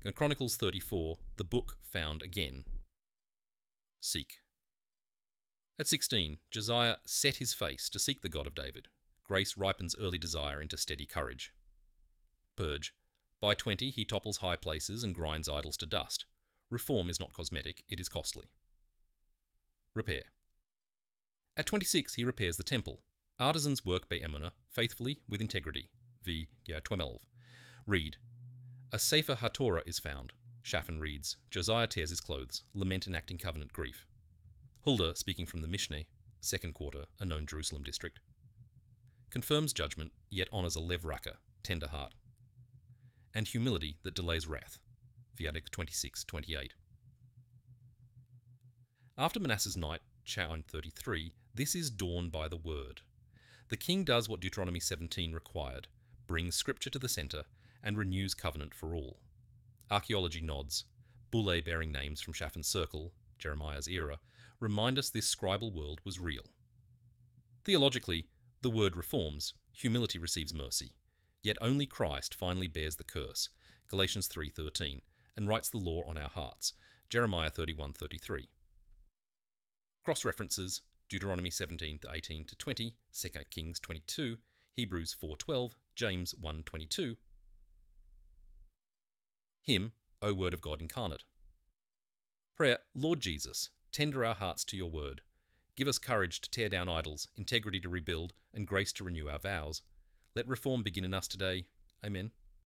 2 Chronicles 34, the book found again. Seek. At 16, Josiah set his face to seek the God of David. Grace ripens early desire into steady courage. Purge. By 20, he topples high places and grinds idols to dust. Reform is not cosmetic, it is costly. Repair. At 26, he repairs the temple. Artisans work Be'emunah faithfully with integrity. V. Twelve. Read. A Sefer HaTorah is found. Shaphan reads. Josiah tears his clothes. Lament enacting covenant grief. Huldah, speaking from the Mishneh, second quarter, a known Jerusalem district. Confirms judgment, yet honours a lev raka, tender heart. And humility that delays wrath. V'yadek 26:28. After Manasseh's night, Chapter 33, this is dawn by the word. The king does what Deuteronomy 17 required, brings scripture to the centre, and renews covenant for all. Archaeology nods. Bullae bearing names from Shaphan's circle, Jeremiah's era, remind us this scribal world was real. Theologically, the word reforms, humility receives mercy, yet only Christ finally bears the curse, Galatians 3:13, and writes the law on our hearts, Jeremiah 31:33. Cross-references, Deuteronomy 17:18-20, 2 Kings 22, Hebrews 4:12, James 1:22. Hymn, O Word of God incarnate. Prayer, Lord Jesus, tender our hearts to your word. Give us courage to tear down idols, integrity to rebuild, and grace to renew our vows. Let reform begin in us today. Amen.